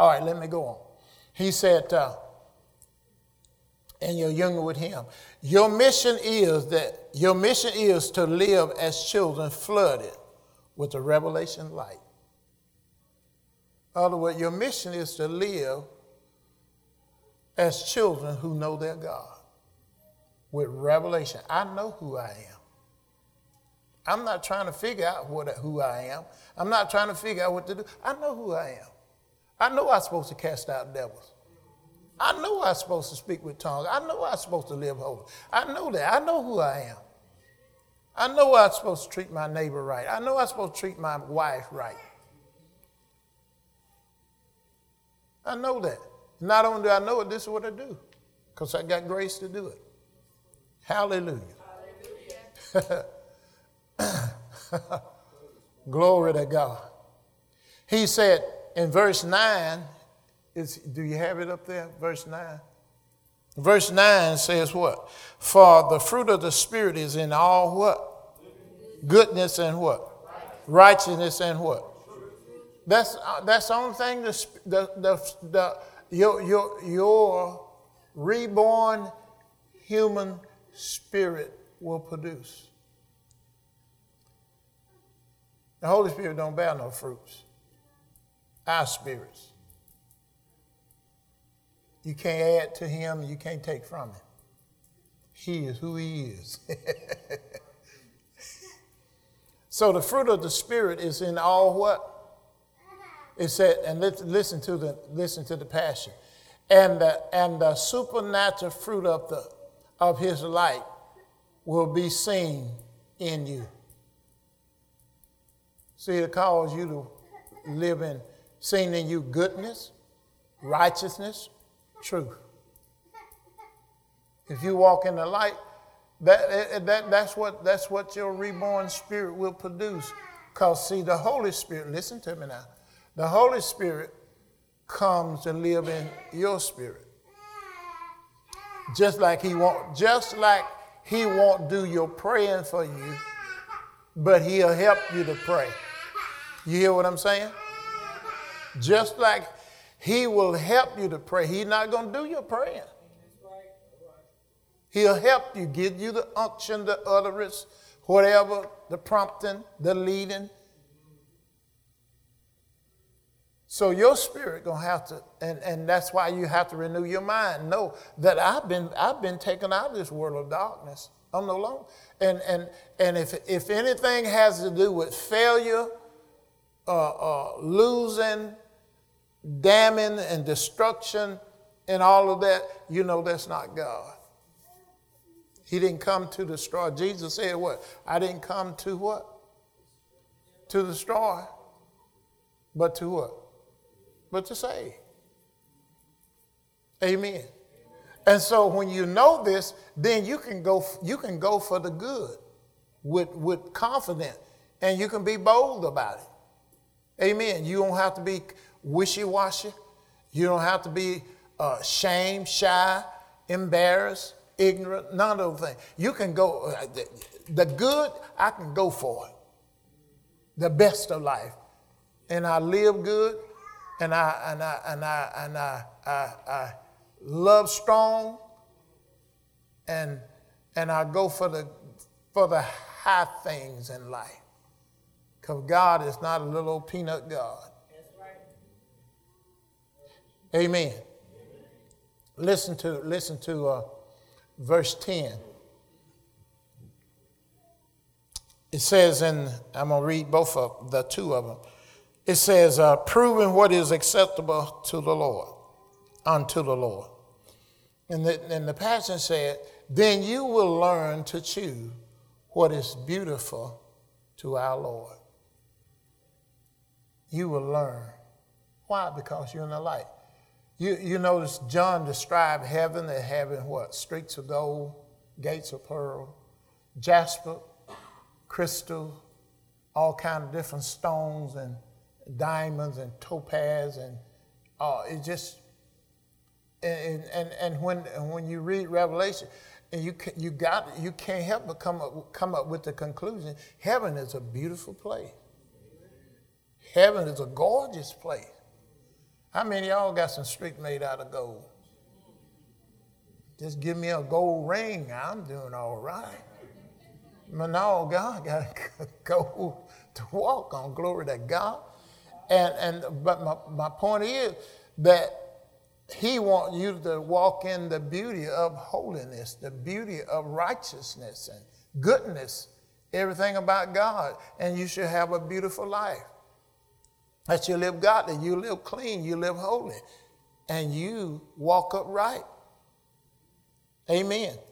All right, let me go on. He said, and you're younger with him. Your mission is to live as children flooded with the revelation light. In other words, your mission is to live as children who know their God with revelation. I know who I am. I'm not trying to figure out who I am. I'm not trying to figure out what to do. I know who I am. I know I'm supposed to cast out devils. I know I'm supposed to speak with tongues. I know I'm supposed to live holy. I know that. I know who I am. I know I'm supposed to treat my neighbor right. I know I'm supposed to treat my wife right. I know that. Not only do I know it, this is what I do, because I got grace to do it. Hallelujah. Hallelujah. Glory to God. He said in verse 9, do you have it up there? Verse 9. Verse 9 says what? For the fruit of the Spirit is in all what? Goodness and what? Righteousness and what? That's the only thing your reborn human spirit will produce. The Holy Spirit don't bear no fruits. Our spirits. You can't add to him, you can't take from him. He is who he is. So the fruit of the Spirit is in all what? It said, and listen to the passion. And the supernatural fruit of his light will be seen in you. See, it calls you to live in, seen in you goodness, righteousness, truth. If you walk in the light, that's what your reborn spirit will produce. Because see, the Holy Spirit, listen to me now. The Holy Spirit comes to live in your spirit. Just like he won't do your praying for you, but he'll help you to pray. You hear what I'm saying? Just like he will help you to pray. He's not going to do your praying. He'll help you, give you the unction, the utterance, whatever, the prompting, the leading. So your spirit going to have to, and that's why you have to renew your mind. Know that I've been taken out of this world of darkness. I'm no longer. And if anything has to do with failure, losing, damning, and destruction, and all of that, you know that's not God. He didn't come to destroy. Jesus said what? I didn't come to what? To destroy, but to what? But to save. Amen. And so when you know this, then you can go for the good with confidence, and you can be bold about it. Amen. You don't have to be wishy-washy. You don't have to be ashamed, shy, embarrassed, ignorant, none of those things. You can go, the good, I can go for it. The best of life. And I live good, and I love strong, and I go for the high things in life. Because God is not a little old peanut God. That's right. Amen. Listen to verse 10. It says, I'm going to read both of the two of them. It says, proving what is acceptable to the Lord, unto the Lord. And the Passion said, then you will learn to choose what is beautiful to our Lord. You will learn. Why? Because you're in the light. You notice John described heaven as having what? Streets of gold, gates of pearl, jasper, crystal, all kind of different stones and diamonds and topaz, and it just and when you read Revelation, and you can't help but come up with the conclusion: heaven is a beautiful place. Heaven is a gorgeous place. How many of y'all got some street made out of gold? Just give me a gold ring, I'm doing all right. But no, God got gold to walk on. Glory to God. But my point is that he wants you to walk in the beauty of holiness, the beauty of righteousness and goodness, everything about God. And you should have a beautiful life. That you live godly, you live clean, you live holy, and you walk upright. Amen.